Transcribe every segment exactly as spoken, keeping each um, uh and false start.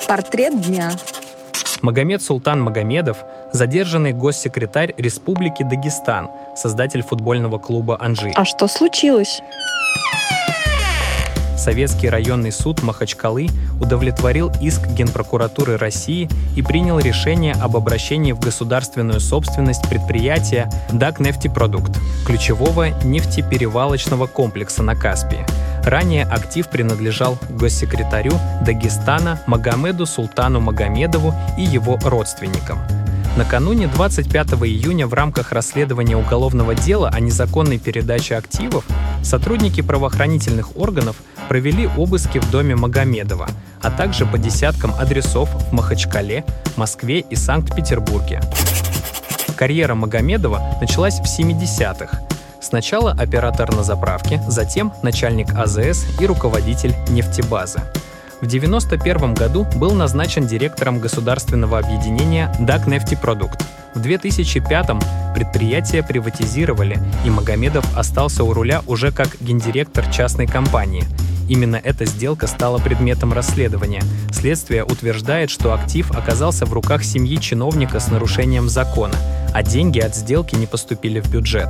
Портрет дня. Магомед Султан Магомедов – задержанный госсекретарь Республики Дагестан, создатель футбольного клуба «Анжи». А что случилось? Советский районный суд Махачкалы удовлетворил иск Генпрокуратуры России и принял решение об обращении в государственную собственность предприятия «Дагнефтепродукт», ключевого нефтеперевалочного комплекса на Каспии. Ранее актив принадлежал госсекретарю Дагестана Магомеду Султану Магомедову и его родственникам. Накануне двадцать пятого июня в рамках расследования уголовного дела о незаконной передаче активов сотрудники правоохранительных органов провели обыски в доме Магомедова, а также по десяткам адресов в Махачкале, Москве и Санкт-Петербурге. Карьера Магомедова началась в семидесятых. Сначала оператор на заправке, затем начальник А Зэ Эс и руководитель нефтебазы. В девяносто первом году был назначен директором государственного объединения «Дагнефтепродукт». В две тысячи пятом предприятие приватизировали, и Магомедов остался у руля уже как гендиректор частной компании. Именно эта сделка стала предметом расследования. Следствие утверждает, что актив оказался в руках семьи чиновника с нарушением закона, а деньги от сделки не поступили в бюджет.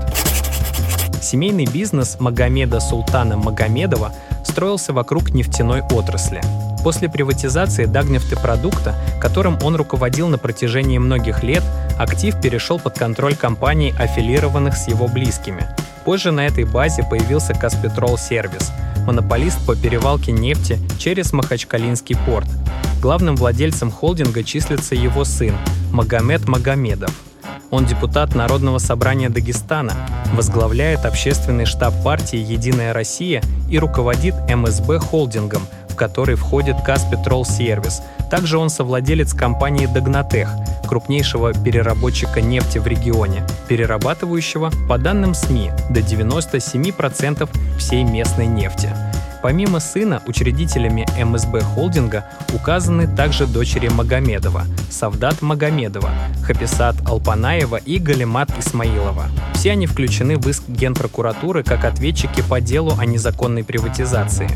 Семейный бизнес Магомеда Султана Магомедова строился вокруг нефтяной отрасли. После приватизации Дагнефтепродукта, которым он руководил на протяжении многих лет, актив перешел под контроль компаний, аффилированных с его близкими. Позже на этой базе появился Каспетрол Сервис, монополист по перевалке нефти через Махачкалинский порт. Главным владельцем холдинга числится его сын Магомед Магомедов. Он депутат Народного собрания Дагестана, возглавляет общественный штаб партии «Единая Россия» и руководит Эм Эс Бэ холдингом, в который входит Каспетрол Сервис. Также он совладелец компании «Дагнотех», крупнейшего переработчика нефти в регионе, перерабатывающего, по данным СМИ, до девяноста семи процентов всей местной нефти. Помимо сына, учредителями Эм Эс Бэ холдинга указаны также дочери Магомедова – Савдат Магомедова, Хаписат Алпанаева и Галимат Исмаилова. Все они включены в иск Генпрокуратуры как ответчики по делу о незаконной приватизации.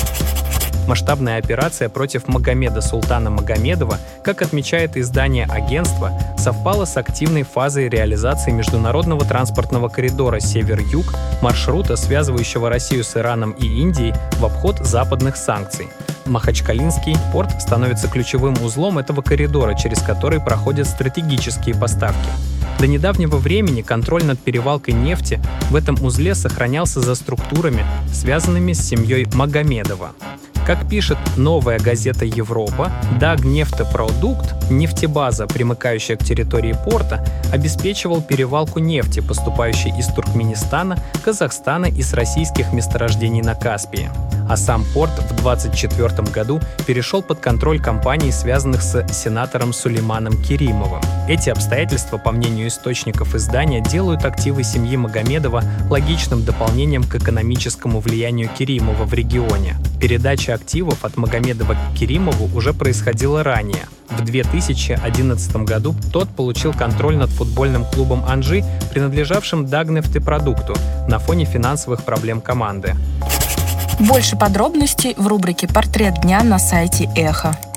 Масштабная операция против Магомеда Султана Магомедова, как отмечает издание агентства, совпала с активной фазой реализации международного транспортного коридора «Север-Юг», маршрута, связывающего Россию с Ираном и Индией в обход западных санкций. Махачкалинский порт становится ключевым узлом этого коридора, через который проходят стратегические поставки. До недавнего времени контроль над перевалкой нефти в этом узле сохранялся за структурами, связанными с семьей Магомедова. Как пишет «Новая газета Европа», Дагнефтепродукт, нефтебаза, примыкающая к территории порта, обеспечивал перевалку нефти, поступающей из Туркменистана, Казахстана и с российских месторождений на Каспии. А сам порт в двадцать четвёртом году перешел под контроль компаний, связанных с сенатором Сулейманом Керимовым. Эти обстоятельства, по мнению источников издания, делают активы семьи Магомедова логичным дополнением к экономическому влиянию Керимова в регионе. Передача активов от Магомедова к Керимову уже происходила ранее. В две тысячи одиннадцатом году тот получил контроль над футбольным клубом «Анжи», принадлежавшим Дагнефтепродукту, на фоне финансовых проблем команды. Больше подробностей в рубрике «Портрет дня» на сайте Эхо.